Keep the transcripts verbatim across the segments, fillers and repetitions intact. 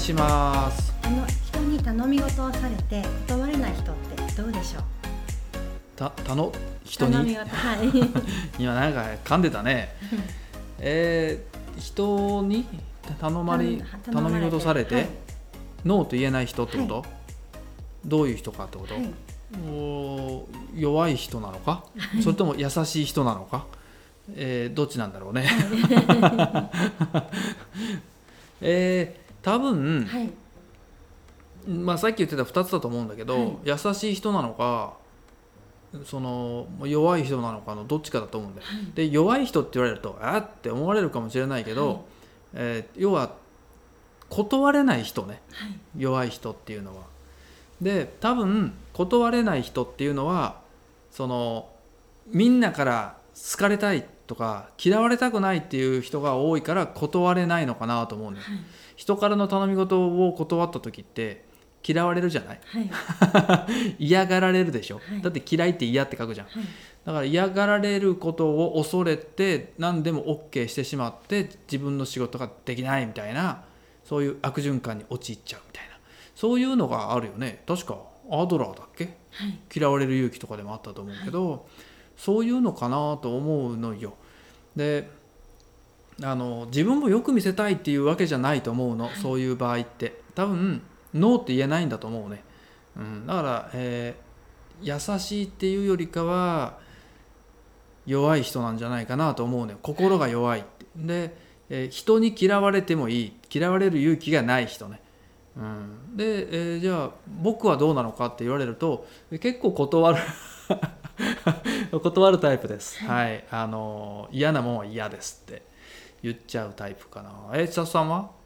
します。 あの人に頼み事をされて断れない人ってどうでしょう。 た、たの人に頼み事、はい、 今なんか噛んでたねえー、人に頼まり頼み事されて、はい、ノーと言えない人ってこと、はい、どういう人かってこと、はい、お弱い人なのか、はい、それとも優しい人なのか、えー、どっちなんだろうね、はい、えー、多分、はい、まあ、さっき言ってたふたつだと思うんだけど、はい、優しい人なのかその弱い人なのかのどっちかだと思うんだよ、はい、で弱い人って言われるとあって思われるかもしれないけど、はい、えー、要は断れない人ね、はい、弱い人っていうのは。で多分断れない人っていうのはそのみんなから好かれたいとか嫌われたくないっていう人が多いから断れないのかなと思うんだよ、はい、人からの頼み事を断った時って嫌われるじゃない、はい、嫌がられるでしょ、はい、だって嫌いって嫌って書くじゃん、はい、だから嫌がられることを恐れて何でも OK してしまって自分の仕事ができないみたいなそういう悪循環に陥っちゃうみたいなそういうのがあるよね。確かアドラーだっけ、はい、嫌われる勇気とかでもあったと思うけど、はい、そういうのかなと思うのよ。であの自分もよく見せたいっていうわけじゃないと思うの、はい、そういう場合って多分ノーって言えないんだと思うね、うん、だから、えー、優しいっていうよりかは弱い人なんじゃないかなと思うね。心が弱いってで、えー、人に嫌われてもいい嫌われる勇気がない人ね、うん、で、えー、じゃあ僕はどうなのかって言われると結構断る断るタイプです、はい、あの嫌なもんは嫌ですって言っちゃうタイプかな。え千里さんは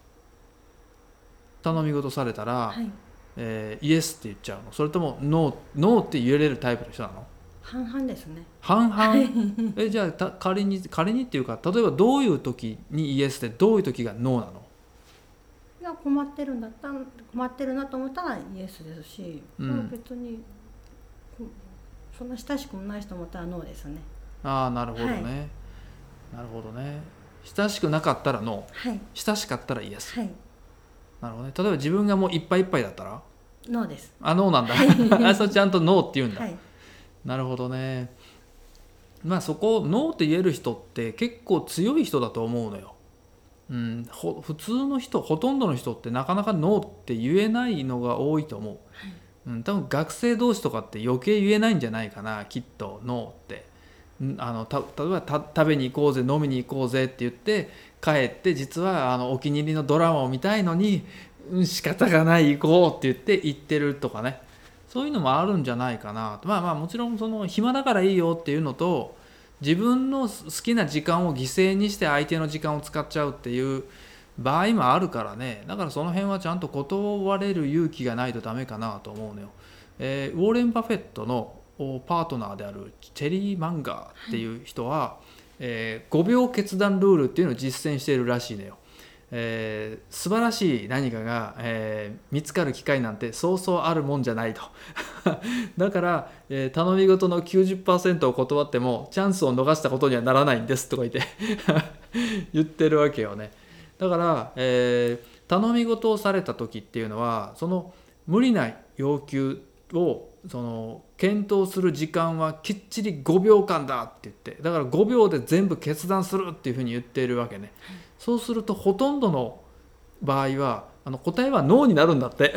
頼み事されたら、はい、えー、イエスって言っちゃうの、それともノー、ノーって言えれるタイプの人なの。 半々ですね。 半々えじゃあた仮に仮にっていうか例えばどういう時にイエスでどういう時がノーなの。 いや困ってるんだったら困ってるなと思ったらイエスですし、うん、別にそんな親しくもない人もったらノーですね。 ああなるほどね、はい、なるほどね。親しくなかったらノー、はい、親しかったらイエス、はい、なるほどね。例えば自分がもういっぱいいっぱいだったらノーです。 あノーなんだ、はい、あそうちゃんとノーって言うんだ、はい、なるほどね。まあそこノーって言える人って結構強い人だと思うのよ、うん、ほ普通の人ほとんどの人ってなかなかノーって言えないのが多いと思う、はい、うん、多分学生同士とかって余計言えないんじゃないかなきっとノーって。あのた例えばた食べに行こうぜ飲みに行こうぜって言って帰って実はあのお気に入りのドラマを見たいのに、うん、仕方がない行こうって言って行ってるとかね、そういうのもあるんじゃないかな。まあまあもちろんその暇だからいいよっていうのと自分の好きな時間を犠牲にして相手の時間を使っちゃうっていう場合もあるからね。だからその辺はちゃんと断れる勇気がないとダメかなと思うのよ、えー、ウォーレン・バフェットのパートナーであるチェリー・マンガーっていう人は、はい、えー、ごびょう決断ルールっていうのを実践しているらしいのよ、えー、素晴らしい何かが、えー、見つかる機会なんてそうそうあるもんじゃないとだから、えー、頼み事の きゅうじゅっパーセント を断ってもチャンスを逃したことにはならないんですとか言って言ってるわけよね。だから、えー、頼み事をされた時っていうのはその無理な要求をその検討する時間はきっちりごびょうかんだって言ってだからごびょうで全部決断するっていうふうに言っているわけね、はい、そうするとほとんどの場合はあの答えはノーになるんだって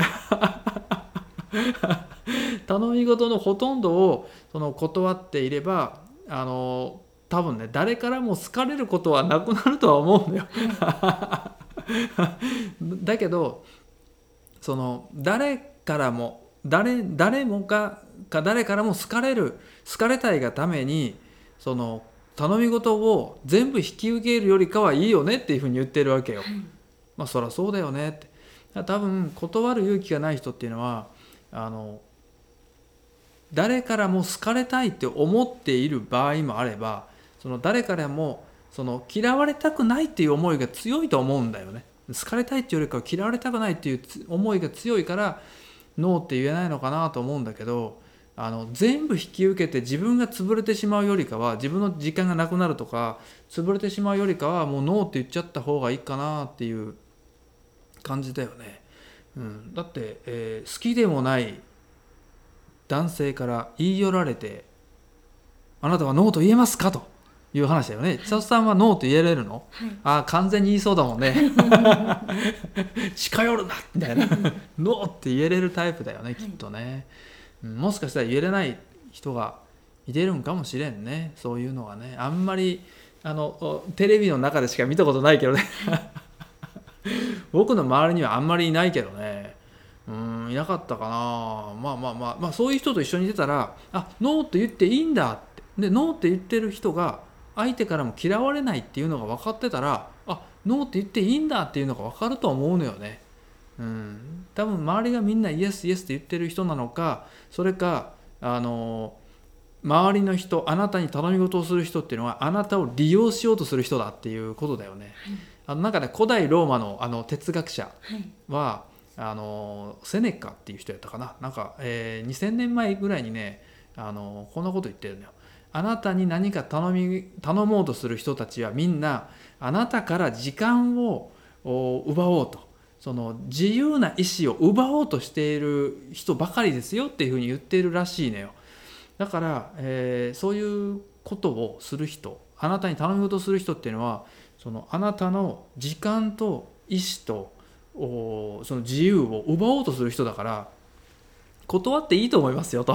頼み事のほとんどをその断っていればあの多分ね誰からも好かれることはなくなるとは思うんだよだけどその誰からも誰, 誰もがか誰からも好かれる好かれたいがためにその頼み事を全部引き受けるよりかはいいよねっていうふうに言ってるわけよ、はい、まあそりゃそうだよねって。多分断る勇気がない人っていうのはあの誰からも好かれたいって思っている場合もあればその誰からもその嫌われたくないっていう思いが強いと思うんだよね。好かれたいっていうよりかは嫌われたくないっていう思いが強いからノーって言えないのかなと思うんだけどあの全部引き受けて自分が潰れてしまうよりかは自分の時間がなくなるとか潰れてしまうよりかはもうノーって言っちゃった方がいいかなっていう感じだよね、うん、だって、えー、好きでもない男性から言い寄られてあなたはノーと言えますかという話だよね。千里さんはノーと言えれるの？はい、あ完全に言いそうだもんね近寄るなみたいなノーって言えれるタイプだよねきっとね、はい、もしかしたら言えれない人がいてるんかもしれんね。そういうのはねあんまりあのテレビの中でしか見たことないけどね僕の周りにはあんまりいないけどね。うーんいなかったかな。まあまあまあまあそういう人と一緒にいてたらあノーって言っていいんだってでノーって言ってる人が相手からも嫌われないっていうのが分かってたらあノーって言っていいんだっていうのが分かると思うのよね。うん、多分周りがみんなイエスイエスって言ってる人なのかそれかあの周りの人あなたに頼み事をする人っていうのはあなたを利用しようとする人だっていうことだよね、はい、あの中で古代ローマの、あの哲学者は、はい、あのセネカっていう人やったかななんか、えー、にせんねんまえぐらいにねあのこんなこと言ってるのよ。あなたに何か頼み頼もうとする人たちはみんなあなたから時間を奪おうとその自由な意思を奪おうとしている人ばかりですよっていうふうに言っているらしいのよ。だから、えー、そういうことをする人あなたに頼み事をする人っていうのはそのあなたの時間と意思とその自由を奪おうとする人だから断っていいと思いますよと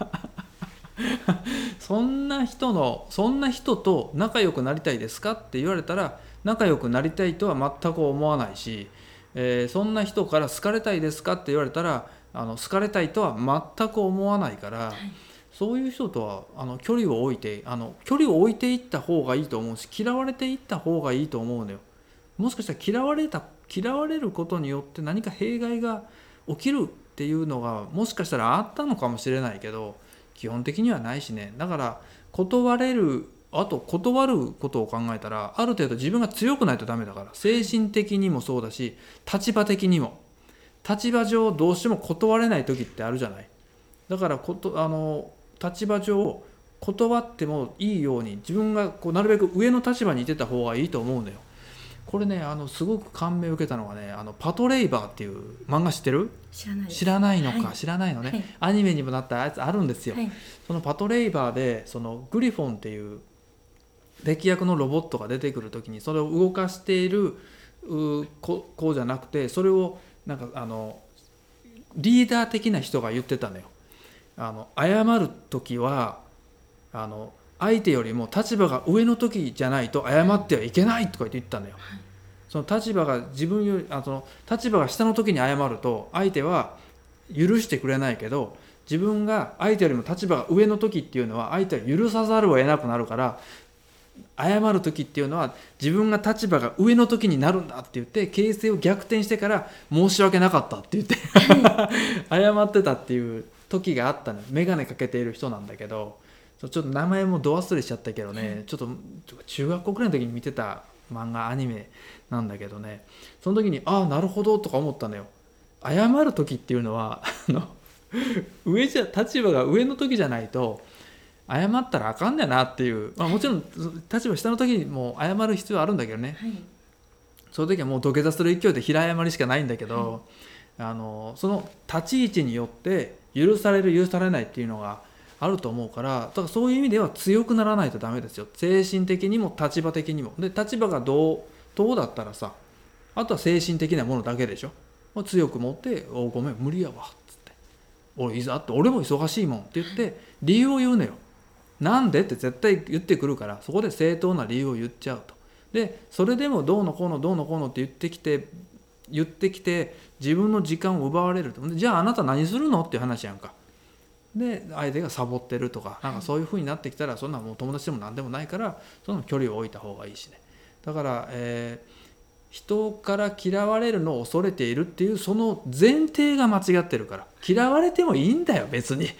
そんな人のそんな人と仲良くなりたいですかって言われたら仲良くなりたいとは全く思わないし、えー、そんな人から好かれたいですかって言われたらあの好かれたいとは全く思わないから、はい、そういう人とはあの距離を置いてあの距離を置いていった方がいいと思うし嫌われていった方がいいと思うのよ。もしかしたら嫌われた嫌われることによって何か弊害が起きるっていうのがもしかしたらあったのかもしれないけど基本的にはないしね。だから断れるあと断ることを考えたらある程度自分が強くないとダメだから精神的にもそうだし立場的にも立場上どうしても断れない時ってあるじゃない。だからことあの立場上断ってもいいように自分がこうなるべく上の立場にいてた方がいいと思うのよ。これねあのすごく感銘を受けたのがねあのパトレイバーっていう漫画知ってる？ 知らないです。 知らないのか、はい、知らないのね、はい、アニメにもなったやつあるんですよ、はい、そのパトレイバーでそのグリフォンっていう敵役のロボットが出てくるときにそれを動かしている子じゃなくてそれをなんかあのリーダー的な人が言ってたのよ。あの謝るときはあの相手よりも立場が上の時じゃないと謝ってはいけないとか言ってたのよ。その立場が自分よりあその立場が下の時に謝ると相手は許してくれないけど自分が相手よりも立場が上の時っていうのは相手は許さざるを得なくなるから謝る時っていうのは自分が立場が上の時になるんだって言って形勢を逆転してから申し訳なかったって言って謝ってたっていう時があったの。眼鏡かけている人なんだけどちょっと名前もど忘れしちゃったけどね、ちょっと中学校くらいの時に見てた漫画アニメなんだけどねその時にああなるほどとか思ったのよ。謝る時っていうのはあの上じゃ立場が上の時じゃないと謝ったらあかんねんなっていう、まあ、もちろん立場下の時にも謝る必要はあるんだけどね、はい、その時はもう土下座する勢いで平謝りしかないんだけど、はい、あのその立ち位置によって許される許されないっていうのがあると思うからだからそういう意味では強くならないとダメですよ。精神的にも立場的にもで立場がどうどうだったらさあとは精神的なものだけでしょ。強く持って「おごめん無理やわ」っつって「俺いざって俺も忙しいもん」って言って理由を言うのよ。なんでって絶対言ってくるからそこで正当な理由を言っちゃうと。でそれでもどうのこうのどうのこうのって言ってきて言ってきて自分の時間を奪われると。じゃああなた何するのっていう話やんか。で相手がサボってるとかなんかそういう風になってきたらそんなもう友達でも何でもないからその距離を置いた方がいいしね。だから、えー、人から嫌われるのを恐れているっていうその前提が間違ってるから嫌われてもいいんだよ別に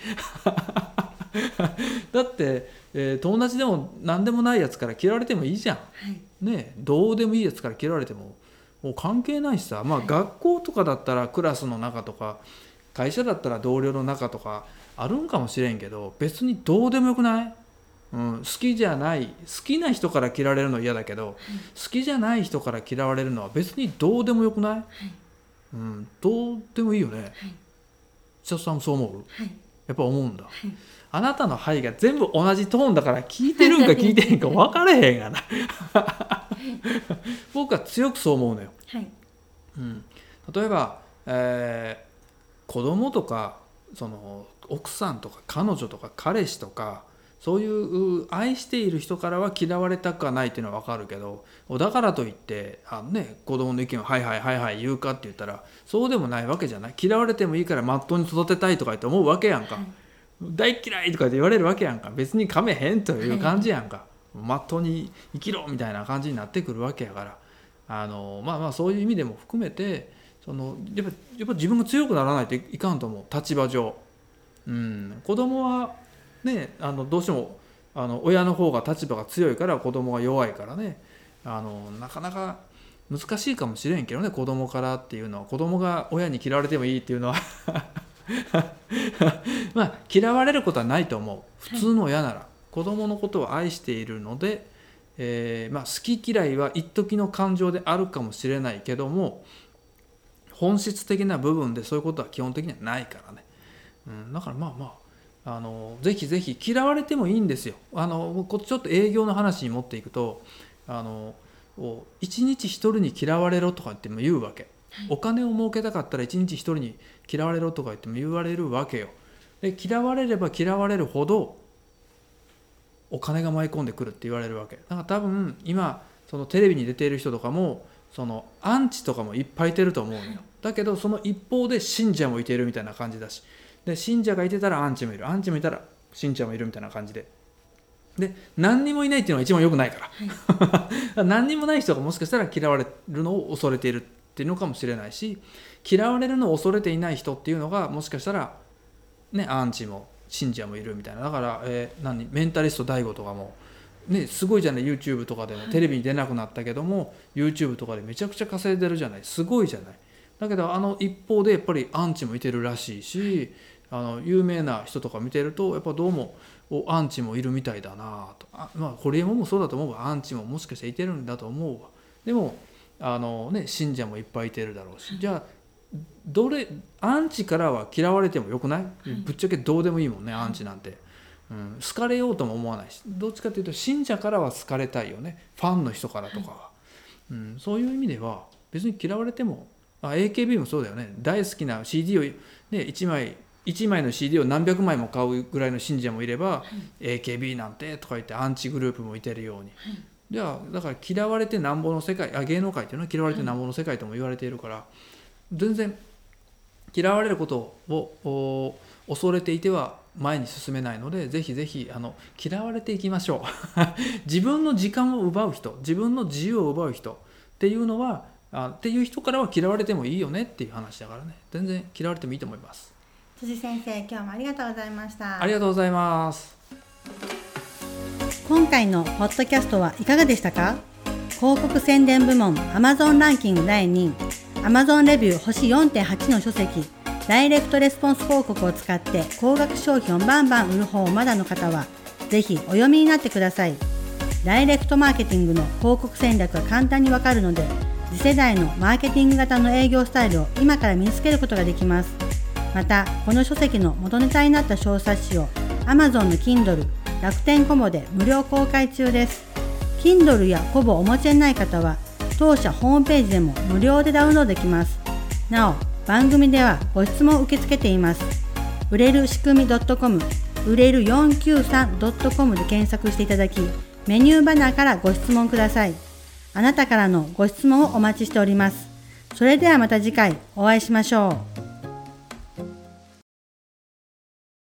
だって、えー、友達でも何でもないやつから嫌われてもいいじゃん、はいね、どうでもいいやつから嫌われてももう関係ないしさ、まあ、学校とかだったらクラスの中とか会社だったら同僚の中とかあるんかもしれんけど別にどうでもよくない、うん、好きじゃない好きな人から嫌われるの嫌だけど、はい、好きじゃない人から嫌われるのは別にどうでもよくない、はいうん、どうでもいいよね、はい、千里さんもそう思う、 はい、 やっぱ思うんだ、 はい、 あなたのはいが全部同じトーンだから聞いてるんか聞いてへんか分かれへんがな僕は強くそう思うのよ、 はい、 うん、例えば、えー、子供とかその奥さんとか彼女とか彼氏とかそういう愛している人からは嫌われたくはないっていうのは分かるけど、だからといってあ、ね、子供の意見をはいはいはいはい言うかって言ったらそうでもないわけじゃない。嫌われてもいいからまっとうに育てたいとか言って思うわけやんか、はい、大嫌いとかって言われるわけやんか。別にかめへんという感じやんか、はい、まっとうに生きろみたいな感じになってくるわけやから、あのまあまあそういう意味でも含めてそのやっぱ、やっぱ自分が強くならないといかんと思う、立場上。うん、子供はね、あのどうしてもあの親の方が立場が強いから子供が弱いからね、あのなかなか難しいかもしれんけどね、子供からっていうのは。子供が親に嫌われてもいいっていうのはまあ嫌われることはないと思う。普通の親なら子供のことを愛しているので、えーまあ、好き嫌いは一時の感情であるかもしれないけども、本質的な部分でそういうことは基本的にはないからね、うん、だからまあまああのぜひぜひ嫌われてもいいんですよ。あのちょっと営業の話に持っていくと、あの一日一人に嫌われろとか言っても言うわけ、はい、お金を儲けたかったら一日一人に嫌われろとか言っても言われるわけよ。で嫌われれば嫌われるほどお金が舞い込んでくるって言われるわけだから、多分今そのテレビに出ている人とかもそのアンチとかもいっぱいいてると思うのよ。だけどその一方で信者もいてるみたいな感じだし、で信者がいてたらアンチもいる、アンチもいたら信者もいるみたいな感じで、で何にもいないっていうのが一番良くないから、はい、何にもない人がもしかしたら嫌われるのを恐れているっていうのかもしれないし、嫌われるのを恐れていない人っていうのがもしかしたらねアンチも信者もいるみたいな。だから、えー、何メンタリスト ダイゴ とかもね、すごいじゃない。 YouTube とかでもテレビに出なくなったけども、はい、YouTube とかでめちゃくちゃ稼いでるじゃない。すごいじゃない。だけどあの一方でやっぱりアンチもいてるらしいし、あの有名な人とか見てるとやっぱどうもアンチもいるみたいだなと。あ、まあホリエモンもそうだと思うわ。アンチももしかしていてるんだと思うわ。でもあの、ね、信者もいっぱいいてるだろうし、じゃあどれアンチからは嫌われてもよくない？ぶっちゃけどうでもいいもんね、アンチなんて。うん、好かれようとも思わないし、どっちかというと信者からは好かれたいよね、ファンの人からとかは、うん、そういう意味では別に嫌われても、あ エーケービー もそうだよね。大好きな シーディー を、ね、いちまいいちまいの シーディー を何百枚も買うぐらいの信者もいれば、はい、エーケービー なんてとか言ってアンチグループもいてるように、はい、じゃあだから嫌われてなんぼの世界、あ芸能界っていうのは嫌われてなんぼの世界とも言われているから、はい、全然嫌われることを恐れていては前に進めないので、ぜひぜひあの嫌われていきましょう自分の時間を奪う人、自分の自由を奪う人っていうのはあっていう人からは嫌われてもいいよねっていう話だからね、全然嫌われてもいいと思います。 辻先生、今日もありがとうございました。 ありがとうございます。 今回のポッドキャストはいかがでしたか？広告宣伝部門 Amazon ランキングだいにい、 Amazon レビュー星 よんてんはち の書籍ダイレクトレスポンス広告を使って高額商品をバンバン売る方をまだの方はぜひお読みになってください。ダイレクトマーケティングの広告戦略が簡単にわかるので、次世代のマーケティング型の営業スタイルを今から身につけることができます。またこの書籍の元ネタになった小冊子を Amazon の Kindle、楽天コボで無料公開中です。 Kindle やコボをお持ちでない方は当社ホームページでも無料でダウンロードできます。なお番組ではご質問を受け付けています。売れる仕組み .com、 売れる よんきゅうさん ドットコム で検索していただき、メニューバナーからご質問ください。あなたからのご質問をお待ちしております。それではまた次回お会いしましょう。